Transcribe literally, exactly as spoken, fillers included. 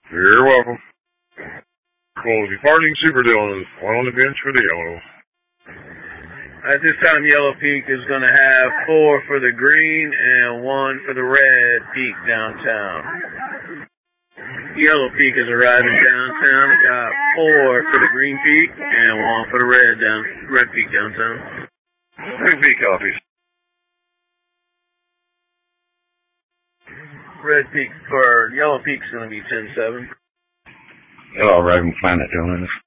You're welcome. Well, departing Super Dylan, one on the bench for the Yellow. At this time, Yellow Peak is going to have four for the green and one for the red Peak downtown. Yellow Peak is arriving downtown. Got four for the green Peak and one for the red down red Peak downtown. Green Peak copies. Red Peak for Yellow Peak's going to be ten seven. Hello, Raven Planet doing this.